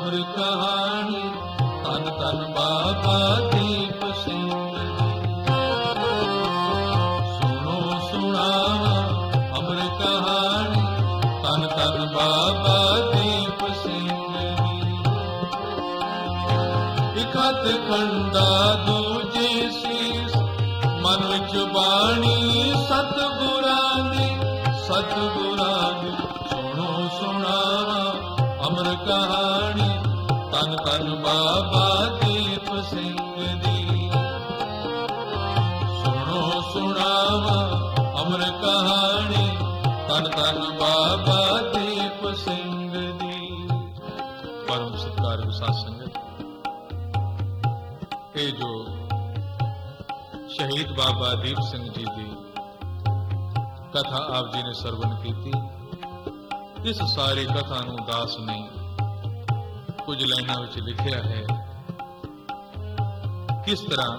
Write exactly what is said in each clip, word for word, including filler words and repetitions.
ਅਮਰ ਕਹਾਣੀ, ਧੰਨ ਧੰਨ ਬਾਬਾ ਦੀਪ ਸਿੰਘ ਜੀ। ਸੁਣੋ ਸੁਣਾਵਾਂ ਅਮਰ ਕਹਾਣੀ, ਧੰਨ ਧੰਨ ਬਾਬਾ ਦੀਪ ਸਿੰਘ ਜੀ। ਇੱਕ ਹੱਥ ਖੰਡਾ ਦੂਜੀ ਸੀਸ, ਮਨ ਵਿੱਚ ਬਾਣੀ ਸਤਿਗੁਰਾਂ ਦੀ, ਸਤਿਗੁਰਾਂ ਦੀ। ਸੁਣੋ ਸੁਣਾਵਾਂ ਅਮਰ ਕਹਾਣੀ, ਧੰਨ ਧੰਨ ਬਾਬਾ ਦੀਪ ਸਿੰਘ ਜੀ। ਸੁਣੋ ਸੁਣਾਵਾਂ ਅਮਰ ਕਹਾਣੀ, ਧੰਨ ਧੰਨ ਬਾਬਾ ਦੀਪ ਸਿੰਘ ਜੀ। ਪਰਮ ਸਤਿਕਾਰਯੋਗ ਸਾਧ ਸੰਗਤ, ਇਹ ਜੋ ਸ਼ਹੀਦ ਬਾਬਾ ਦੀਪ ਸਿੰਘ ਜੀ ਦੀ ਕਥਾ ਆਪ ਜੀ ਨੇ ਸਰਵਣ ਕੀਤੀ, ਇਸ ਸਾਰੀ ਕਥਾ ਨੂੰ ਦਾਸ ਨੇ ਕੁਝ ਲਾਈਨਾਂ ਵਿੱਚ ਲਿਖਿਆ ਹੈ। ਕਿਸ ਤਰ੍ਹਾਂ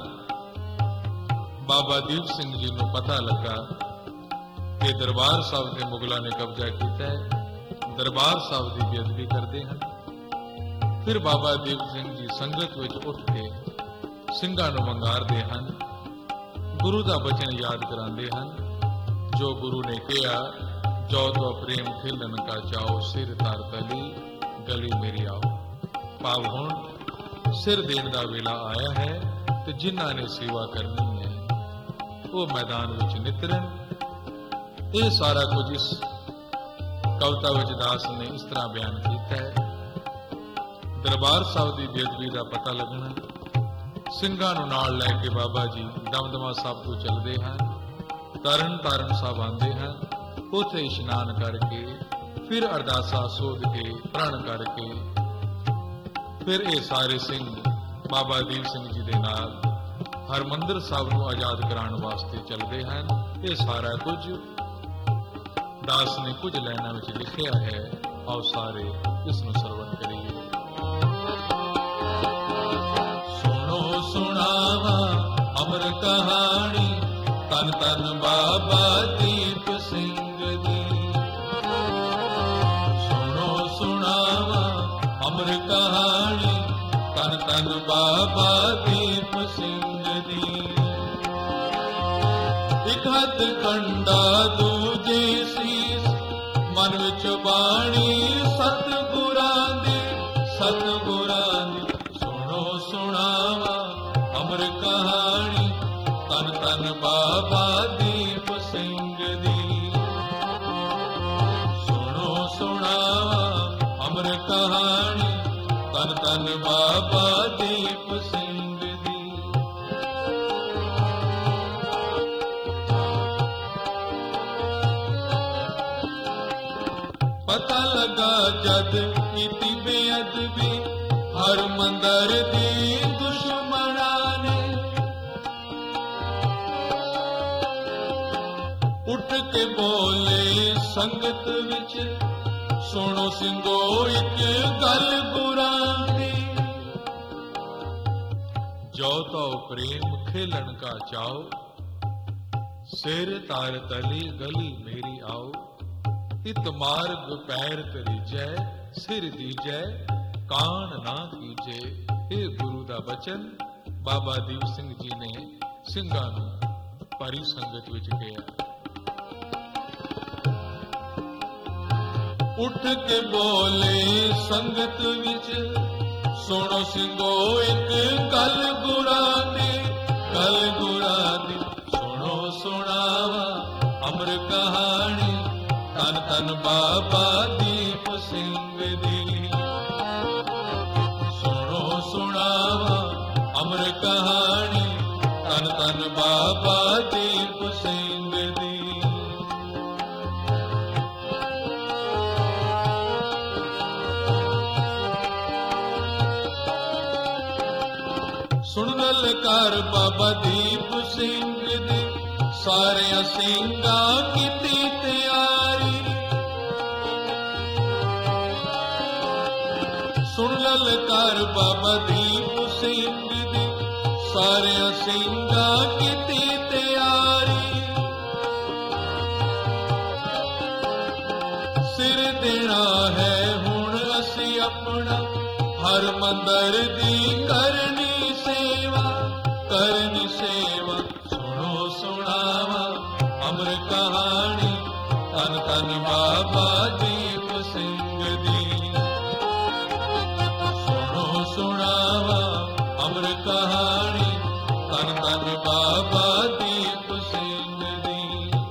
ਬਾਬਾ ਦੀਪ ਸਿੰਘ ਜੀ ਨੂੰ ਪਤਾ ਲੱਗਾ ਕਿ ਦਰਬਾਰ ਸਾਹਿਬ ਦੇ ਮੁਗਲਾਂ ਨੇ ਕਬਜ਼ਾ ਕੀਤਾ ਹੈ, ਦਰਬਾਰ ਸਾਹਿਬ ਦੀ ਬੇਅਦਬੀ ਕਰਦੇ ਹਨ। ਫਿਰ ਬਾਬਾ ਦੀਪ ਸਿੰਘ ਜੀ ਸੰਗਤ ਵਿੱਚ ਉੱਠ ਕੇ ਸਿੰਘਾਂ ਨੂੰ ਵੰਗਾਰਦੇ ਹਨ, ਗੁਰੂ ਦਾ ਬਚਨ ਯਾਦ ਕਰਾਉਂਦੇ ਹਨ, ਜੋ ਗੁਰੂ ਨੇ ਕਿਹਾ, ਜੋ ਤੋ ਪ੍ਰੇਮ ਖਿਲਨ ਕਾ ਚਾਓ, ਸਿਰ ਧਰ ਤਲੀ ਗਲੀ ਮੇਰੀ ਆਓ। ਭਾਵ ਹੁਣ ਸਿਰ ਦੇਣ ਦਾ ਵੇਲਾ ਆਇਆ ਹੈ ਤੇ ਜਿਨ੍ਹਾਂ ਨੇ ਸੇਵਾ ਕਰਨੀ ਹੈ ਉਹ ਮੈਦਾਨ ਵਿੱਚ ਨਿਤਰਨ। ਇਹ ਸਾਰਾ ਕੁਝ ਇਸ ਕਵਿਤਾ ਵਿੱਚ ਦਾਸ ਨੇ ਇਸ ਤਰ੍ਹਾਂ ਬਿਆਨ ਕੀਤਾ ਹੈ। ਦਰਬਾਰ ਸਾਹਿਬ ਦੀ ਬੇਅਦਬੀ ਦਾ ਪਤਾ ਲੱਗਣਾ, ਸਿੰਘਾਂ ਨੂੰ ਨਾਲ ਲੈ ਕੇ ਬਾਬਾ ਜੀ ਦਮਦਮਾ ਸਾਹਿਬ ਤੋਂ ਚੱਲਦੇ ਹਨ, ਤਰਨ ਤਾਰਨ ਸਾਹਿਬ ਆਉਂਦੇ ਹਨ, ਉੱਥੇ ਇਸ਼ਨਾਨ ਕਰਕੇ ਫਿਰ ਅਰਦਾਸਾਂ ਸੋਧ ਕੇ ਪ੍ਰਣ ਕਰਕੇ ਫਿਰ ਇਹ ਸਾਰੇ ਸਿੰਘ ਬਾਬਾ ਦੀਪ ਸਿੰਘ ਜੀ ਦੇ ਨਾਲ ਹਰਮੰਦਰ ਸਾਹਿਬ ਨੂੰ ਆਜ਼ਾਦ ਕਰਾਉਣ ਵਾਸਤੇ ਚੱਲਦੇ ਹਨ। ਇਹ ਸਾਰਾ ਕੁਝ ਦਾਸ ਨੇ ਕੁਝ ਲਾਈਨਾਂ ਵਿੱਚ ਲਿਖਿਆ ਹੈ। ਆਓ ਸਾਰੇ ਇਸ ਨੂੰ ਸਰਵਣ ਕਰੀਏ। ਸੁਣੋ ਸੁਣਾਵਾਂ ਅਮਰ ਕਹਾਣੀ, ਧੰਨ ਧੰਨ ਬਾਬਾ ਦੀਪ ਸਿੰਘ ਜੀ। ਸੁਣੋ ਸੁਣਾਵਾਂ ਅਮਰ ਕਹਾਣੀ, ਧੰਨ ਧੰਨ ਬਾਬਾ ਦੀਪ ਸਿੰਘ ਜੀ। ਇੱਕ ਹੱਥ ਖੰਡਾ ਦੂਜੀ ਸੀਸ, ਮਨ ਵਿੱਚ ਬਾਣੀ ਸਤਿਗੁਰਾਂ ਦੀ, ਸਤਿਗੁਰਾਂ ਦੀ। ਸੁਣੋ ਸੁਣਾਵਾਂ ਅਮਰ ਕਹਾਣੀ, ਧੰਨ ਧੰਨ ਬਾਬਾ ਦੀਪ ਸਿੰਘ ਜੀ। ਸੁਣੋ ਸੁਣਾਵਾਂ ਅਮਰ ਕਹਾਣੀ, ਧੰਨ ਧੰਨ ਬਾਬਾ ਦੀਪ ਸਿੰਘ ਜੀ। ਪਤਾ ਲੱਗਾ ਜਦ ਕੀਤੀ ਬੇਅਦਬੀ ਹਰਮੰਦਰ ਦੀ ਦੁਸ਼ਮਣਾਂ ਨੇ, ਉੱਠ ਕੇ ਬੋਲੇ ਸੰਗਤ ਵਿੱਚ, ਸੁਣੋ ਸਿੰਘੋ ਇੱਕ ਗੱਲ ਗੁਰਾਂ ਦੀ। ਜੋ ਤੋ ਪ੍ਰੇਮ ਖੇਲਣ ਕਾ ਚਾਓ, ਸਿਰ ਤਾਰ ਤਲੀ ਗਲੀ ਮੇਰੀ ਆਓ। ਇਤ ਮਾਰਗ ਪੈਰ ਤਰੀਜੈ, ਸਿਰ ਦੀਜੈ ਕਾਣ ਨਾ ਕੀਜੈ। ਇਹ ਗੁਰੂ ਦਾ ਬਚਨ ਬਾਬਾ ਦੀਪ ਸਿੰਘ ਜੀ ਨੇ ਸਿੰਘਾਂ ਨੂੰ ਭਰੀ ਸੰਗਤ ਵਿੱਚ ਕਿਹਾ। ਉੱਠ ਕੇ ਬੋਲੇ ਸੰਗਤ ਵਿੱਚ, ਸੁਣੋ ਸਿੰਘੋ ਇੱਕ ਗੱਲ ਗੁਰਾਂ ਦੀ, ਗੱਲ ਗੁਰਾਂ ਦੀ। ਸੁਣੋ ਸੁਣਾਵਾਂ ਅਮਰ ਕਹਾਣੀ, ਧੰਨ ਧੰਨ ਬਾਬਾ ਦੀਪ ਸਿੰਘ ਜੀ। ਸੁਣੋ ਸੁਣਾਵਾਂ ਅਮਰ ਕਹਾਣੀ, ਧੰਨ ਧੰਨ ਬਾਬਾ ਦੀਪ ਸਿੰਘ ਜੀ। ਸੁਣ ਲਲਕਾਰ ਬਾਬਾ ਦੀਪ ਸਿੰਘ ਦੀ, ਸਾਰਿਆਂ ਸਿੰਘਾਂ ਕੀਤੀ ਤਿਆਰੀ। ਸੁਣ ਲਲਕਾਰ ਬਾਬਾ ਦੀਪ ਸਿੰਘ ਦੀ, ਸਾਰਿਆਂ ਸਿੰਘਾਂ ਕੀਤੀ ਤਿਆਰੀ। ਸਿਰ ਦੇਣਾ ਹੈ ਹੁਣ ਅਸੀਂ ਆਪਣਾ, हर मंदिर दी करनी सेवा, करनी सेवा सुनो सुनावा अमर कहानी तन तन बाबा दीप सिंह दी। सुनो सुनावा अमर कहानी तन तन बाबा दीप सिंह दी।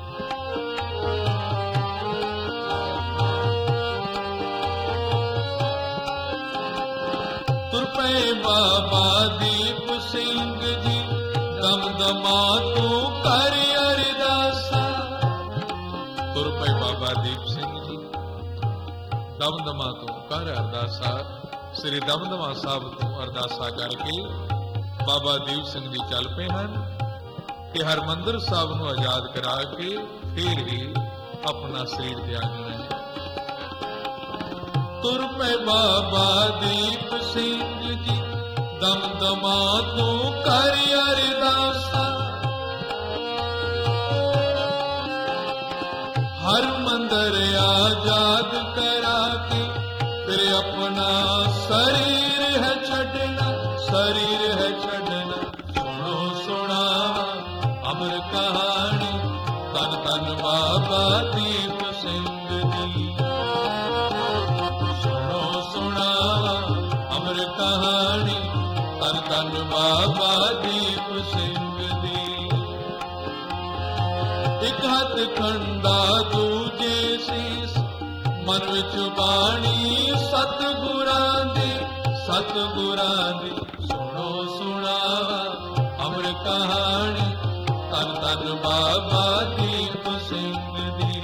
तुरपे बाबा दीप सिंह जी दमदमा तू कर अरदासा। तुरपे बाबा दीप सिंह जी दमदमा तू कर अरदासा। श्री दमदमा साहब तू अरदासा करके बाबा दीप सिंह जी चल पे हैं कि हरमंदिर साहब नूं आजाद करा के फिर ही अपना शरीर त्यागना है। तुर पे बाबा दीप सिंह जी दमदमा तू कर अरदासा। हर मंदिर आजाद करा के फिर अपना शरीर है छड़ना, शरीर है छड़ना। सुनो सुनावा अमर कहानी तन तन बाबा दीप सिंह जी। सुनो सुनावा अमर कहानी तन तन बाबा दीप सिंह जी। एक हथ खंडा दूजे सीस मन विच बाणी सतगुरां दी, सतगुरां दी। सुनो सुनावा अमर कहानी तन तन बाबा दीप सिंह दी।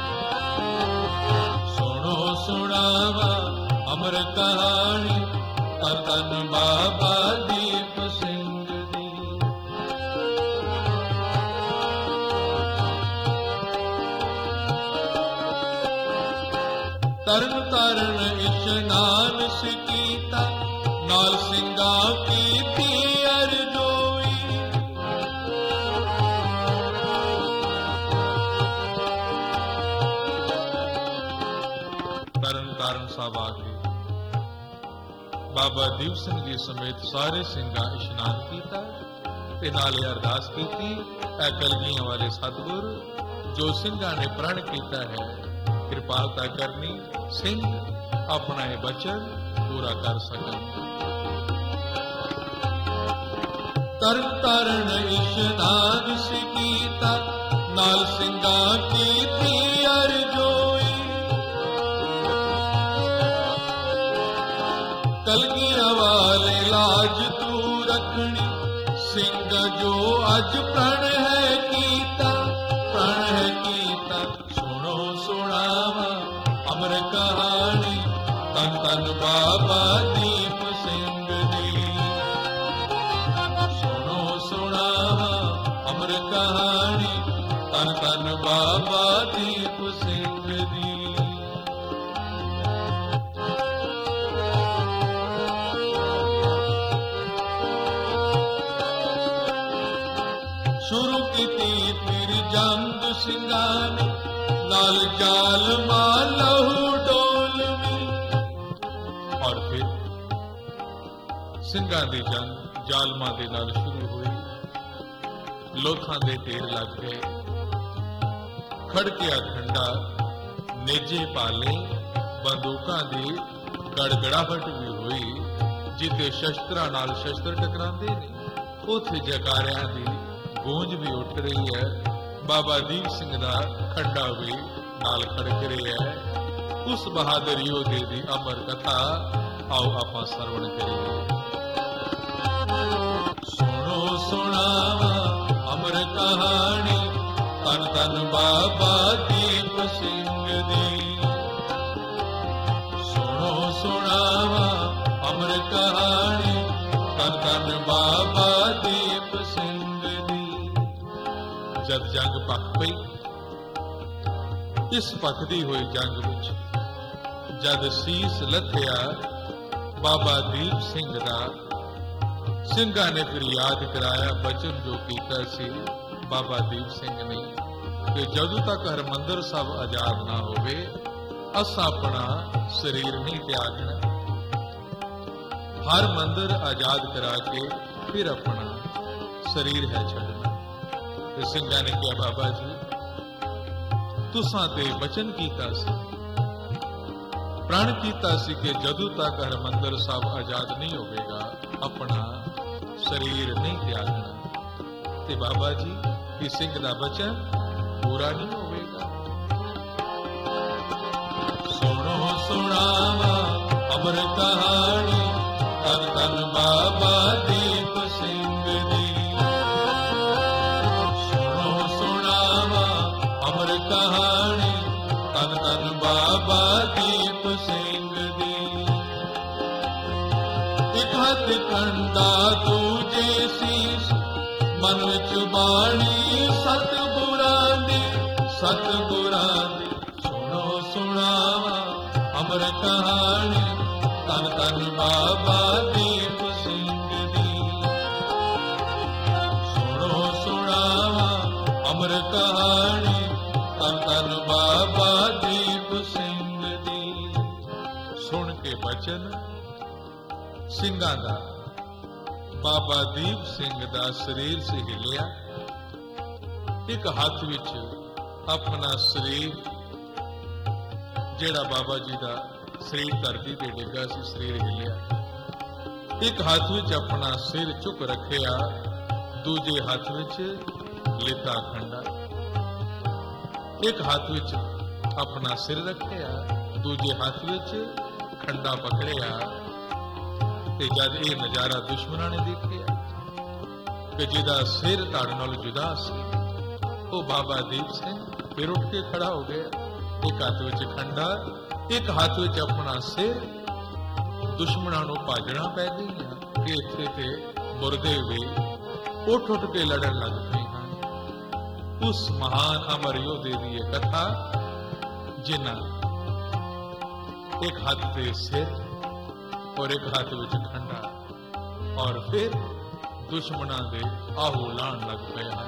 सुनो सुनावा अमर कहानी तन तन बाबा दीप सिंह दी। तरन तरन इशनान सिकीता नाल सिंगा की थी अरजोई। तरन तारण साहब आ गए। बाबा दीप सिंह जी समेत सारे सिंगा इशनान किया ते नाले अरदास की थी। ऐ कलगियां वाले सतगुर जो सिंगा ने प्रण किया है कृपालता करनी सिंह अपना ये वचन पूरा कर सकन। तरन तारण इशनान सिकीता नाल सिंगा की थी अरजोई। कलगियां वाले लाज तू रखनी सिंह जो अज प्रण है कीता, प्रण है कीता। सुनो सुनावा अमर कहानी तन तन बाबा दीप सिंह जी। सुनो सुनावा अमर कहानी तन तन बाबा दीप सिंह जी। शुरू की फिर जंग सिंगा ने नाल जाल मालहू डोलवी। और फिर सिंगा दी जंग जालमा दे नाल शुरू हुई। लोथां दे ढेर लग गए। खड़किया खंडा नेजे पाले बंदूकां दी गड़गड़ाहट भी हुई। जिते शस्त्रां नाल शस्त्र टकरांदे ने उथे जकारियां दी गूंज भी उठ रही है। बाबा दीप सिंह दा खंडा भी नाल खड़क रही है। उस बहादुर योधे दी अमर कथा आओ आपां सरवण करिए। सुनो सुनावा अमर कहानी तन तन बाबा दीप सिंह दी। सुनो सुनावा अमर कहानी तन तन बाबा दीप सिंह दी। जद जंग पक पई, इस पकदी हुई जंग विच जद सीस लथया बाबा दीप सिंह दा, ਸਿੰਘਾਂ ने फिर याद कराया बचन जो कीता सी बाबा दीप सिंह ने कि जदों तक हरमंदिर साहब आजाद ना होवे असां अपना शरीर नहीं त्यागना। हर मंदिर आजाद करा के फिर अपना शरीर है छड़ना। ते सिंघां ने कहा बाबा जी तुसां ते वचन कीता सी, प्रण कीता सी कि जदों तक हर मंदिर साहब आजाद नहीं होवेगा अपना शरीर नहीं त्यागना। ते बाबा जी कि सिंह दा वचन पूरा नहीं होवेगा। सुनो सुनावा अमर कहानी धन धन बाबा दीप सिंह दी। सुनो सुनावा अमर कहानी धन धन बाबा दीप सिंह दी। एक हथ कंडा दूजे शीश मन विच बाणी सतगुरां दी सतगुरां दी। सुनो सुनावा अमर कहानी धन धन बाबा दीप सिंह दी। सुनो सुनावा अमर कहानी धन धन बाबा दीप सिंह दी। सुन के बचन ਸਿੰਘਾਂ ਦਾ बाबा दीप सिंह दा शरीर से हिलिया। एक हाथ विच अपना शरीर जेड़ा बाबा जी दा शरीर धरती ते डिगा सी शरीर हिलिया। एक हाथ विच अपना सिर चुक रखिया, दूजे हाथ विच लेता खंडा। एक हाथ विच अपना सिर रखिया, दूजे हाथ विच खंडा पकड़िया। ते जद ये नजारा दुश्मनां ने देखिया कि जिहदा सिर धड़ नाल जुदा सी, वो बाबा दीप सिंह फिर उठ के खड़ा हो गया। एक हाथ विच खंडा, एक हाथ विच अपना सिर। दुश्मनां नूं भाजणा पै गईयां कि इत्थे ते मुरदे भी उठ उठ के लड़न लग पए हन। उस महान अमर योधे दी ये कथा जिन्हां एक हाथ ते सिर और एक हाथ विच खंडा, और फिर दुश्मनां दे आहू लाण लग पे हैं।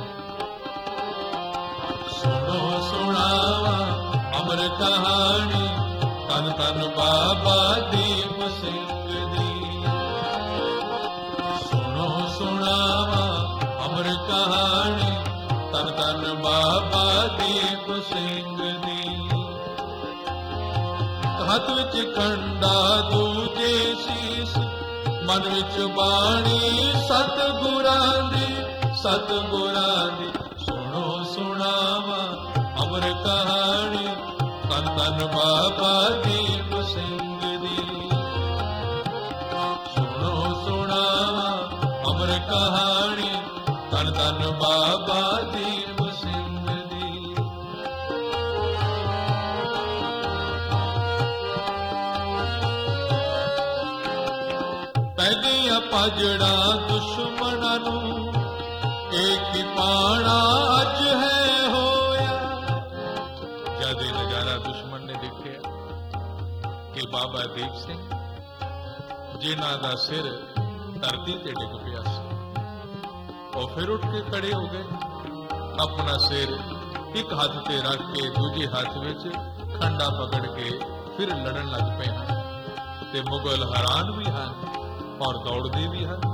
सुनो सुनावा अमर कहानी धन धन बाबा दीप सिंह दी। सुनो सुनावा अमर कहानी धन धन बाबा दीप सिंह दी। हाथ विच खंडा दूजे शीश मन विच बाणी सतगुरां दी सतगुरां दी। सुनो सुनावा अमर कहानी धन धन बाबा दीप सिंह दी। सुनो सुनावा अमर कहानी धन धन बाबा दीप सिंह दी। पै गईयां भाजड़ा दुश्मनां नूं, एक ही पाना अज है होया। जद ये नजारा दुश्मन ने देखिया कि बाबा दीप सिंह जिन्हां दा सिर धरती ते डिग पिया सी, वो फिर उठ के खड़े हो गए। अपना सिर एक हाथ ते रख के दूजे हाथ विच खंडा पकड़ के फिर लड़न लग पे हैं। ते मुगल हैरान भी हैं और दौड़ते भी हैं।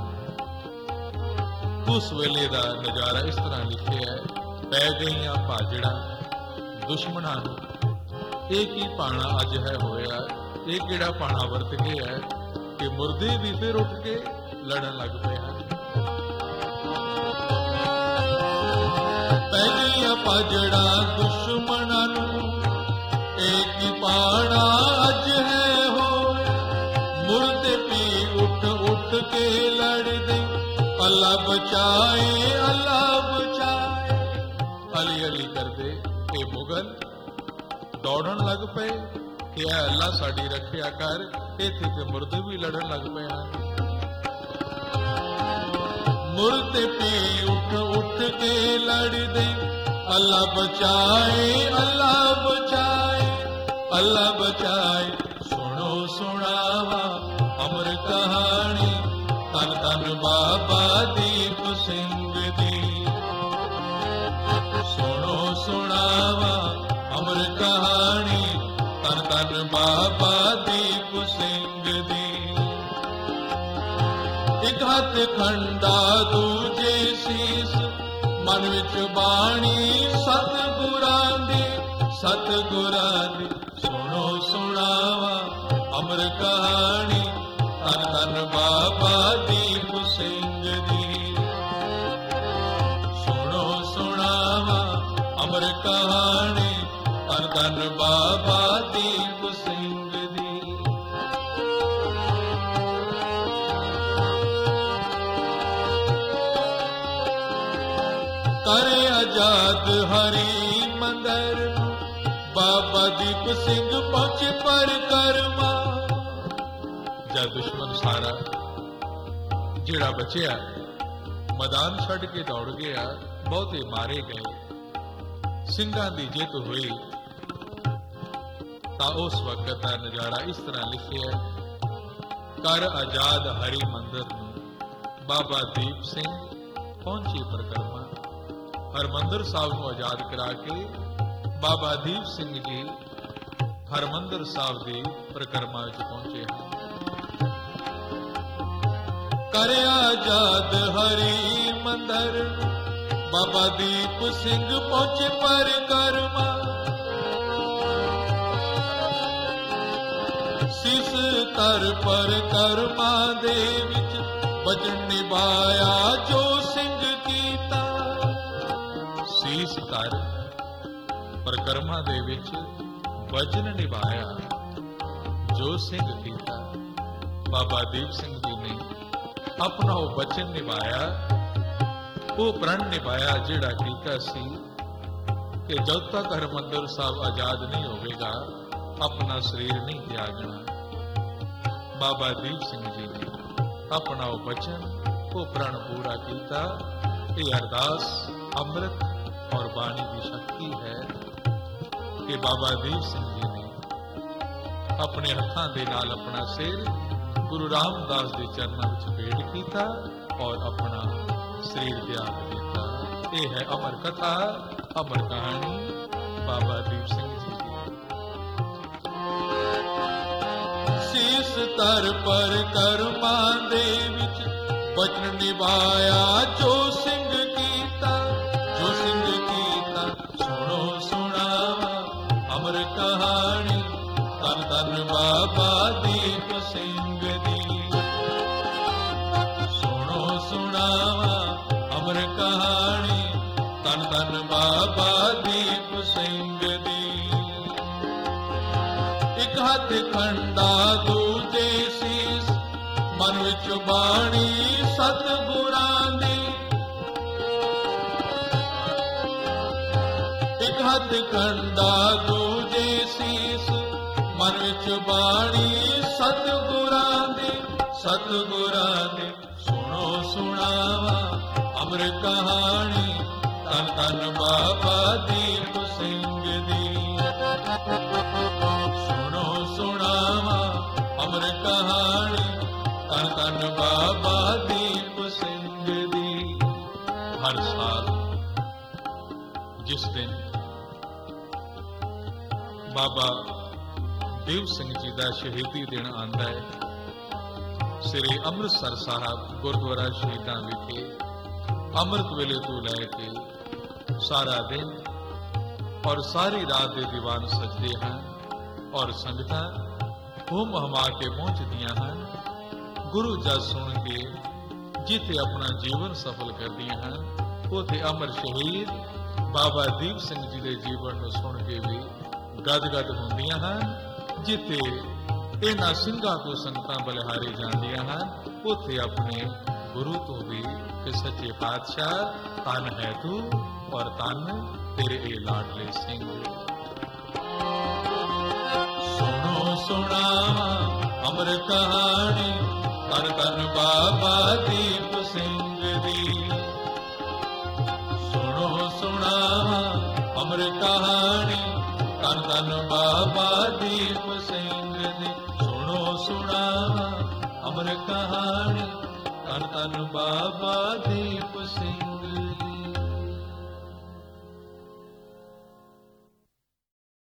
उस वेले का नजारा इस तरह लिखे है, पै गईयां भाजड़ा दुश्मनां नूं, एक ही पाना अज है होया। एक किहड़ा पाना वरत गया है कि मुर्दे भी फिर उठ के लड़न लग पे हैं। पै गईयां भाजड़ा दुश्मनां नूं, एक ही पाना अज है होया। मुर्दे भी उठ उठ के लड़ दे, अल्लाह बचाए अल्लाह बचाए। अली अली कर दे ये मुगल दौड़न लग पे कि अल्लाह साडी रखिया कर। इत्थे ते मुर्दे भी लड़न लग पे हैं। मुर्दे पे उठ उठ के लड़ दे, अल्लाह बचाए अल्लाह बचाए अल्लाह बचाए। सुनो सुनावा अमर कहानी धन धन बाबा दीप सिंह दी। सुनो सुनावा अमर कहानी धन धन बाबा दीप सिंह दी। ਇੱਕ ਹੱਥ ਖੰਡਾ ਦੂਜੇ ਸੀਸ, ਮਨ ਵਿੱਚ ਬਾਣੀ ਸਤਿਗੁਰਾਂ ਦੀ, ਸਤਿਗੁਰਾਂ ਦੀ। ਸੁਣੋ ਸੁਣਾਵਾ ਅਮਰ ਕਹਾਣੀ, ਧੰਨ ਧੰਨ ਬਾਬਾ ਦੀਪ ਸਿੰਘ ਦੀ। ਸੁਣੋ ਸੁਣਾਵਾ ਅਮਰ ਕਹਾਣੀ, ਧੰਨ ਧੰਨ ਬਾਬਾ ਦੀਪ ਸਿੰਘ ਦੀ। ਕਰੇ ਆਜ਼ਾਦ ਹਰੀ ਮੰਦਰ, ਬਾਬਾ ਦੀਪ ਸਿੰਘ ਪਹੁੰਚੇ ਪਰਿਕਰਮਾ। ਜਦ ਦੁਸ਼ਮਨ ਸਾਰਾ ਜਿਹੜਾ ਬਚਿਆ ਮੈਦਾਨ ਛੱਡ ਕੇ ਦੌੜ ਗਿਆ, ਬਹੁਤੇ ਮਾਰੇ ਗਏ, ਸਿੰਘਾਂ ਦੀ ਜਿੱਤ ਹੋਈ, ਤਾਂ ਉਸ ਵਕਤ ਦਾ ਨਜ਼ਾਰਾ ਇਸ ਤਰ੍ਹਾਂ ਲਿਖਿਆ। ਕਰ ਆਜ਼ਾਦ ਹਰੀ ਮੰਦਰ ਨੂੰ ਬਾਬਾ ਦੀਪ ਸਿੰਘ ਪਹੁੰਚੇ ਪਰਿਕਰਮਾ। ਹਰਮੰਦਰ ਸਾਹਿਬ ਨੂੰ ਆਜ਼ਾਦ ਕਰਾ ਕੇ ਬਾਬਾ ਦੀਪ ਸਿੰਘ ਜੀ ਹਰਮੰਦਰ ਸਾਹਿਬ ਦੀ ਪਰਿਕਰਮਾ ਵਿੱਚ ਪਹੁੰਚੇ ਹਨ। ਕਰਿਆ ਆਜ਼ਾਦ ਹਰੀ ਮੰਦਰ, ਬਾਬਾ ਦੀਪ ਸਿੰਘ ਪਹੁੰਚੇ ਪਰਿਕਰਮਾ। ਸੀਸ ਤਰ ਪਰਿਕਰਮਾ ਦੇ ਵਿੱਚ ਵਚਨ ਨਿਭਾਇਆ ਜੋ ਸਿੰਘ ਕੀਤਾ। ਸੀਸ ਤਰ ਪਰਿਕਰਮਾ ਦੇ ਵਿੱਚ ਵਚਨ ਨਿਭਾਇਆ ਜੋ ਸਿੰਘ ਕੀਤਾ। ਬਾਬਾ ਦੀਪ ਸਿੰਘ ਜੀ ਨੇ ਆਪਣਾ ਉਹ ਵਚਨ ਨਿਭਾਇਆ, ਉਹ ਪ੍ਰਣ ਨਿਭਾਇਆ ਜਿਹੜਾ ਕੀਤਾ ਸੀ ਕਿ ਜਦ ਤੱਕ ਹਰਿਮੰਦਰ ਸਾਹਿਬ ਆਜ਼ਾਦ ਨਹੀਂ ਹੋਵੇਗਾ, ਆਪਣਾ ਸਰੀਰ ਨਹੀਂ ਤਿਆਗਣਾ। ਬਾਬਾ ਦੀਪ ਸਿੰਘ ਜੀ ਨੇ ਆਪਣਾ ਉਹ ਵਚਨ, ਉਹ ਪ੍ਰਣ ਪੂਰਾ ਕੀਤਾ। ਇਹ ਅਰਦਾਸ ਅੰਮ੍ਰਿਤ ਔਰ ਬਾਣੀ ਦੀ ਸ਼ਕਤੀ ਹੈ ਕਿ ਬਾਬਾ ਦੀਪ ਸਿੰਘ ਜੀ ਨੇ ਆਪਣੇ ਹੱਥਾਂ ਦੇ ਨਾਲ ਆਪਣਾ ਸਿਰ ਗੁਰੂ ਰਾਮਦਾਸ ਦੇ ਚਰਨਾਂ ਵਿੱਚ ਭੇਟ ਕੀਤਾ ਔਰ ਆਪਣਾ ਸਰੀਰ ਤਿਆਗ ਦਿੱਤਾ। ਇਹ ਹੈ ਅਮਰ ਕਥਾ, ਅਮਰ ਕਹਾਣੀ ਬਾਬਾ ਦੀਪ ਸਿੰਘ ਜੀ ਦੀ। ਸੀਸ ਤਰ ਪਰਿਕਰਮਾ ਦੇ ਵਿੱਚ ਵਚਨ ਨਿਭਾਇਆ ਜੋ ਸਿੰਘ ਕੀਤਾ, ਜੋ ਸਿੰਘ ਕੀਤਾ। ਸੁਣੋ ਸੁਣਾਵਾ ਅਮਰ ਕਹਾਣੀ, ਧੰਨ ਧੰਨ ਬਾਬਾ ਦੀਪ ਸਿੰਘ ਦੀ। ਸੁਣੋ ਸੁਣਾਵਾ ਅਮਰ ਕਹਾਣੀ, ਧੰਨ ਧੰਨ ਬਾਬਾ ਦੀਪ ਸਿੰਘ ਦੀ। ਇੱਕ ਹੱਥ ਖੰਡਾ ਦੂਜੇ ਸੀਸ, ਮਨ ਵਿੱਚ ਬਾਣੀ ਸਤਿਗੁਰਾਂ ਦੀ। ਇੱਕ ਹੱਥ ਖੰਡਾ ਦੂਜੇ ਸੀਸ, ਮਨ ਵਿੱਚ ਬਾਣੀ ਸਤਿਗੁਰਾਂ ਦੀ, ਸਤਿਗੁਰਾਂ ਦੀ। ਸੁਣੋ ਸੁਣਾਵਾ ਅਮਰ ਕਹਾਣੀ, ਧੰਨ ਧੰਨ ਬਾਬਾ ਦੀਪ ਸਿੰਘ ਦੀ। ਸੁਣੋ ਸੁਣਾਵਾ ਅਮਰ ਕਹਾਣੀ, ਧੰਨ ਧੰਨ ਬਾਬਾ ਦੀਪ ਸਿੰਘ ਦੀ। ਹਰ ਸਾਲ ਜਿਸ ਦਿਨ ਬਾਬਾ ਦੀਪ ਸਿੰਘ ਜੀ ਦਾ ਸ਼ਹੀਦੀ ਦਿਨ ਆਉਂਦਾ ਹੈ, ਸ੍ਰੀ ਅੰਮ੍ਰਿਤਸਰ ਸਾਹਿਬ ਗੁਰਦੁਆਰਾ ਸ਼ਹੀਦਾਂ ਵਿਖੇ ਅੰਮ੍ਰਿਤ ਵੇਲੇ ਤੋਂ ਲੈ ਕੇ ਸਾਰਾ ਦਿਨ ਔਰ ਸਾਰੀ ਰਾਤ ਦੇ ਦੀਵਾਨ ਸਜਦੇ ਹਨ ਔਰ ਸੰਗਤਾਂ ਹੁਮ ਹਮਾ ਕੇ ਪਹੁੰਚਦੀਆਂ ਹਨ। ਗੁਰੂ ਜਸ ਸੁਣ ਕੇ ਜਿੱਥੇ ਆਪਣਾ ਜੀਵਨ ਸਫਲ ਕਰਦੀਆਂ ਹਨ, ਉੱਥੇ ਅਮਰ ਸ਼ਹੀਦ ਬਾਬਾ ਦੀਪ ਸਿੰਘ ਜੀ ਦੇ ਜੀਵਨ ਨੂੰ ਸੁਣ ਕੇ ਵੀ ਗਦ-ਗਦ ਹੁੰਦੀਆਂ ਹਨ। ਜਿੱਥੇ ਇਹਨਾਂ ਸਿੰਘਾਂ ਤੋਂ ਸੰਗਤਾਂ ਬਲਿਹਾਰੀ ਜਾਂਦੀਆਂ ਹਨ, ਉੱਥੇ ਆਪਣੇ ਗੁਰੂ ਤੋਂ ਵੀ ਕਿ ਸੱਚੇ ਪਾਤਸ਼ਾਹ ਧੰਨ ਹੈ ਤੂੰ ਔਰ ਧੰਨ ਤੇਰੇ ਇਹ ਲਾਡਲੇ ਸਿੰਘ। ਸੁਣੋ ਸੁਣਾਵਾ ਅਮਰ ਕਹਾਣੀ, ਧੰਨ ਧੰਨ ਬਾਬਾ ਦੀਪ ਸਿੰਘ ਦੀ। ਸੁਣੋ ਸੁਣਾਵਾ ਅਮਰ ਕਹਾਣੀ, ਧੰਨ ਧੰਨ ਬਾਬਾ ਦੀਪ ਸਿੰਘ ਦੀ। ਸੁਣੋ ਸੁਣਾਵਾ ਅਮਰ ਕਹਾਣੀ, ਧੰਨ ਧੰਨ ਬਾਬਾ ਦੀਪ ਸਿੰਘ।